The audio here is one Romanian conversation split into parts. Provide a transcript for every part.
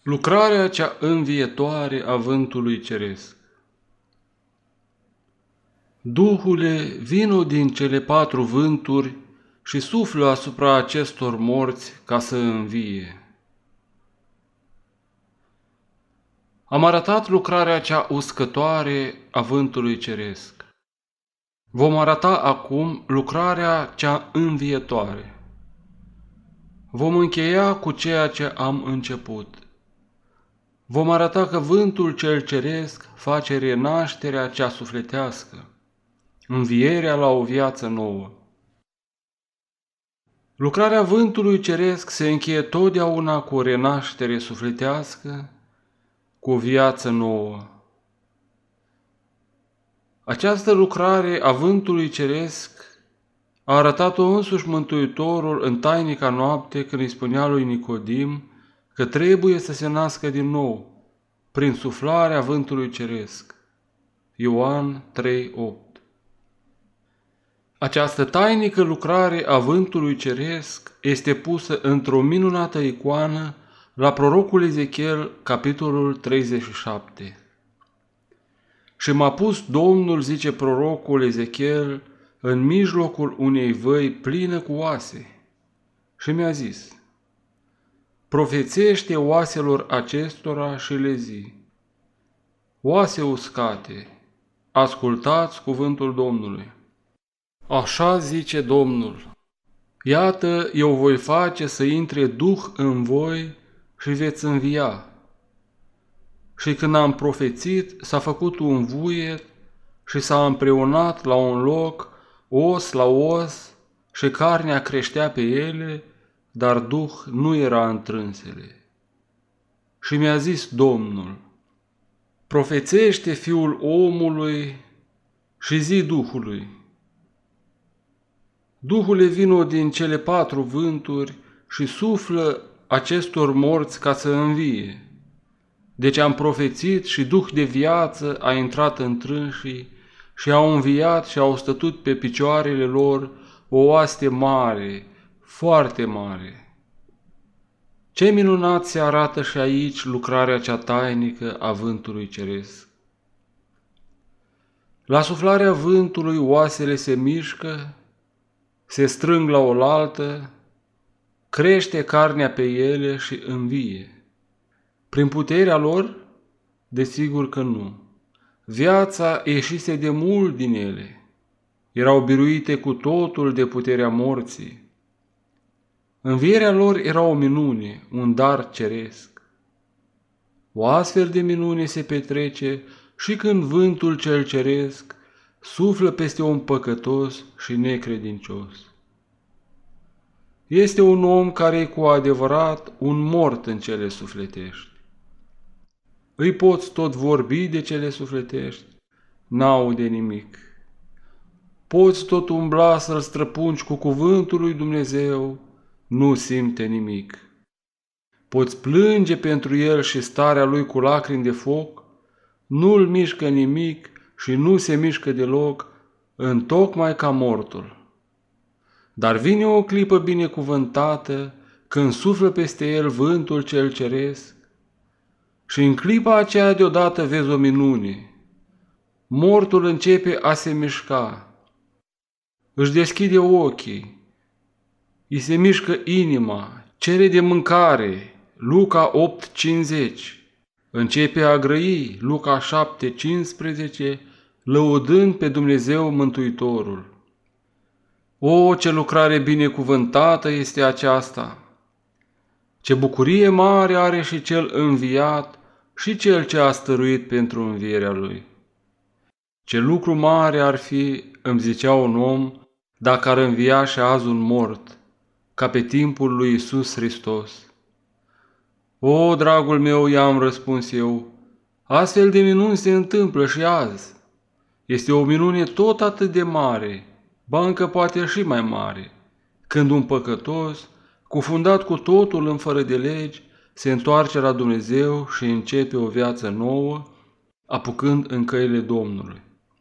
Lucrarea cea învietoare a vântului ceresc. Duhule, vino din cele 4 vânturi și suflă asupra acestor morți ca să învie. Am arătat lucrarea cea uscătoare a vântului ceresc. Vom arăta acum lucrarea cea învietoare. Vom încheia cu ceea ce am început. Vom arăta că vântul cel ceresc face renașterea cea sufletească, învierea la o viață nouă. Lucrarea vântului ceresc se încheie totdeauna cu o renaștere sufletească, cu o viață nouă. Această lucrare a vântului ceresc a arătat-o însuși Mântuitorul în tainica noapte când îi spunea lui Nicodim că trebuie să se nască din nou, prin suflarea vântului ceresc. Ioan 3:8. Această tainică lucrare a vântului ceresc este pusă într-o minunată icoană la prorocul Ezechiel, capitolul 37. Și m-a pus Domnul, zice prorocul Ezechiel, în mijlocul unei văi plină cu oase și mi-a zis: profețește oaselor acestora și le zi: oase uscate, ascultați cuvântul Domnului. Așa zice Domnul: iată, eu voi face să intre Duh în voi și veți învia. Și când am profețit, s-a făcut un vuiet și s-a împreunat la un loc os la os și carnea creștea pe ele, dar Duh nu era întrânsele. Și mi-a zis Domnul: profețește Fiul omului și zi Duhului: Duhule, vino din cele 4 vânturi și suflă acestor morți ca să învie. Deci am profețit și Duh de viață a intrat în trânsii și au înviat și au stătut pe picioarele lor o oaste mare, foarte mare. Ce minunat se arată și aici lucrarea cea tainică a vântului ceresc. La suflarea vântului oasele se mișcă, se strâng la oaltă, crește carnea pe ele și învie. Prin puterea lor? Desigur că nu. Viața ieșise de mult din ele. Erau biruite cu totul de puterea morții. Învierea lor era o minune, un dar ceresc. O astfel de minune se petrece și când vântul cel ceresc suflă peste un păcătos și necredincios. Este un om care e cu adevărat un mort în cele sufletești. Îi poți tot vorbi de cele sufletești, n-aude nimic. Poți tot umbla să-l străpungi cu cuvântul lui Dumnezeu, nu simte nimic. Poți plânge pentru el și starea lui cu lacrimi de foc, nu-l mișcă nimic și nu se mișcă deloc, întocmai ca mortul. Dar vine o clipă binecuvântată când suflă peste el vântul cel ceresc și în clipa aceea deodată vezi o minune. Mortul începe a se mișca, își deschide ochii, îi se mișcă inima, cere de mâncare, Luca 8:50, începe a grăi, Luca 7:15, lăudând pe Dumnezeu Mântuitorul. O, ce lucrare binecuvântată este aceasta! Ce bucurie mare are și cel înviat și cel ce a stăruit pentru învierea lui! Ce lucru mare ar fi, îmi zicea un om, dacă ar învia și azi un mort, ca pe timpul lui Iisus Hristos. O, dragul meu, i-am răspuns eu, astfel de minuni se întâmplă și azi. Este o minune tot atât de mare, ba încă poate și mai mare, când un păcătos, cufundat cu totul în fără de legi, se întoarce la Dumnezeu și începe o viață nouă, apucând în căile Domnului.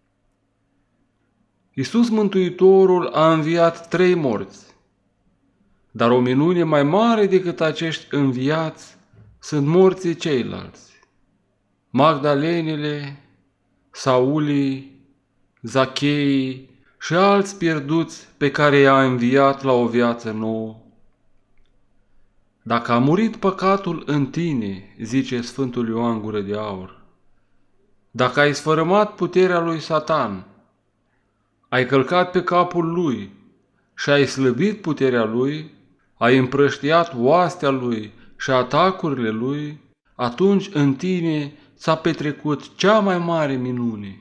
Iisus Mântuitorul a înviat 3 morți, dar o minune mai mare decât acești înviați sunt morții ceilalți, Magdalenele, Saulii, Zacheii și alți pierduți pe care i-a înviat la o viață nouă. Dacă a murit păcatul în tine, zice Sfântul Ioan Gură de Aur, dacă ai sfărâmat puterea lui Satan, ai călcat pe capul lui și ai slăbit puterea lui, ai împrăștiat oastea lui și atacurile lui, atunci în tine s-a petrecut cea mai mare minune.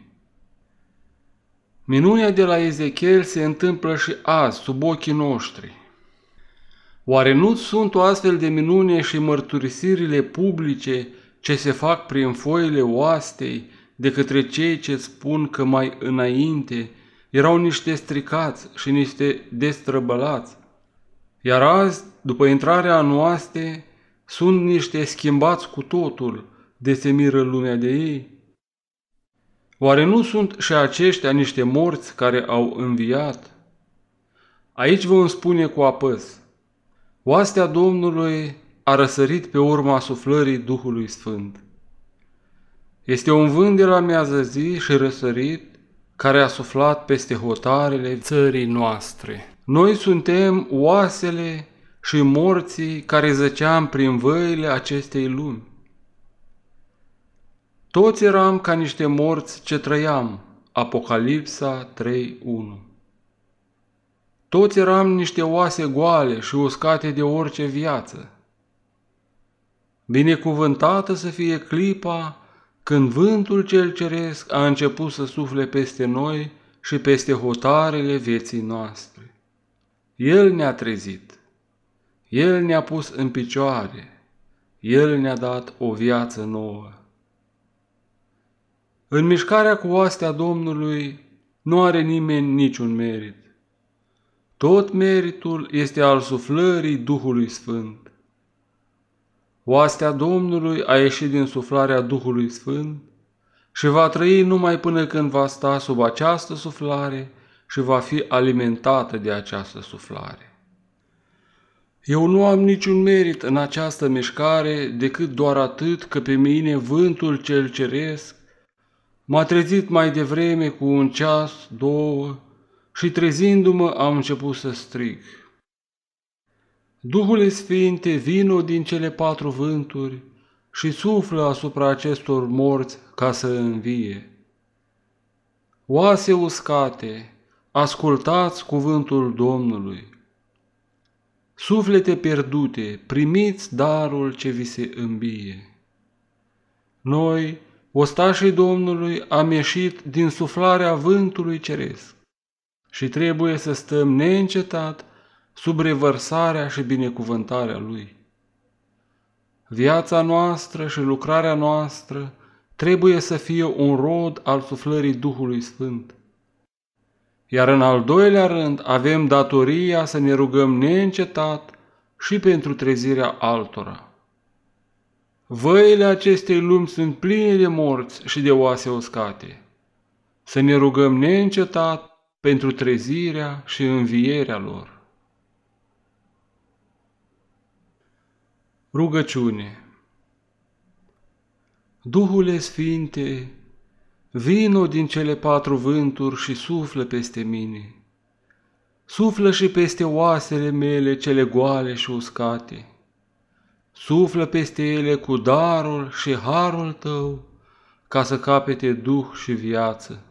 Minunea de la Ezechiel se întâmplă și azi, sub ochii noștri. Oare nu sunt o astfel de minune și mărturisirile publice ce se fac prin foile oastei de către cei ce spun că mai înainte erau niște stricați și niște destrăbălați, iar azi, după intrarea în oaste, sunt niște schimbați cu totul, de se miră lumea de ei? Oare nu sunt și aceștia niște morți care au înviat? Aici vom spune cu apăs: oastea Domnului a răsărit pe urma suflării Duhului Sfânt. Este un vânt de la miază zi și răsărit care a suflat peste hotarele țării noastre. Noi suntem oasele și morții care zăceam prin văile acestei lumi. Toți eram ca niște morți ce trăiam, Apocalipsa 3:1. Toți eram niște oase goale și uscate de orice viață. Binecuvântată să fie clipa când vântul cel ceresc a început să sufle peste noi și peste hotarele vieții noastre. El ne-a trezit, El ne-a pus în picioare, El ne-a dat o viață nouă. În mișcarea cu oastea Domnului nu are nimeni niciun merit. Tot meritul este al suflării Duhului Sfânt. Oastea Domnului a ieșit din suflarea Duhului Sfânt și va trăi numai până când va sta sub această suflare și va fi alimentată de această suflare. Eu nu am niciun merit în această mișcare decât doar atât că pe mine vântul cel ceresc m-a trezit mai devreme cu 1 ceas, 2 și trezindu-mă am început să strig: Duhule Sfinte, vino din cele 4 vânturi și suflă asupra acestor morți ca să învie. Oase uscate, ascultați cuvântul Domnului. Suflete pierdute, primiți darul ce vi se îmbie. Noi, ostașii Domnului, am ieșit din suflarea vântului ceresc și trebuie să stăm neîncetat sub revărsarea și binecuvântarea Lui. Viața noastră și lucrarea noastră trebuie să fie un rod al suflării Duhului Sfânt. Iar în al doilea rând avem datoria să ne rugăm neîncetat și pentru trezirea altora. Văile acestei lumi sunt pline de morți și de oase uscate. Să ne rugăm neîncetat pentru trezirea și învierea lor. Rugăciune. Duhule Sfinte, vino din cele 4 vânturi și suflă peste mine. Suflă și peste oasele mele cele goale și uscate. Suflă peste ele cu darul și harul Tău, ca să capete duh și viață.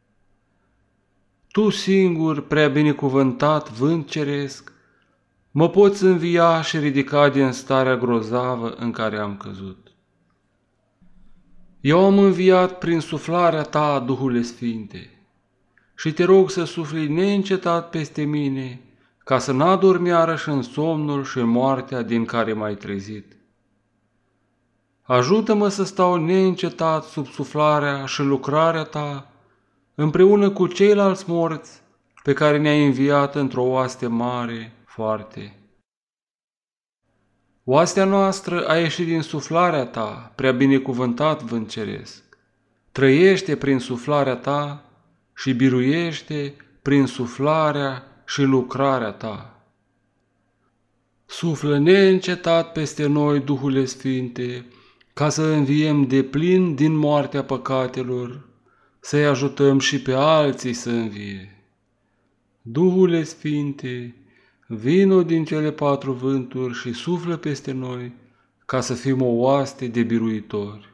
Tu singur, prea binecuvântat vânt ceresc, mă poți învia și ridica din starea grozavă în care am căzut. Eu am înviat prin suflarea Ta, Duhule Sfinte, și Te rog să sufli neîncetat peste mine, ca să n-adorm iarăși în somnul și în moartea din care m-ai trezit. Ajută-mă să stau neîncetat sub suflarea și lucrarea Ta, împreună cu ceilalți morți pe care ne-ai înviat într-o oaste mare, foarte. Oastea noastră a ieșit din suflarea Ta, prea binecuvântat vânt ceresc. Trăiește prin suflarea Ta și biruiește prin suflarea și lucrarea Ta. Suflă neîncetat peste noi, Duhule Sfinte, ca să înviem deplin din moartea păcatelor, să-i ajutăm și pe alții să învie. Duhule Sfinte, vino din cele 4 vânturi și suflă peste noi, ca să fim o oaste de biruitori.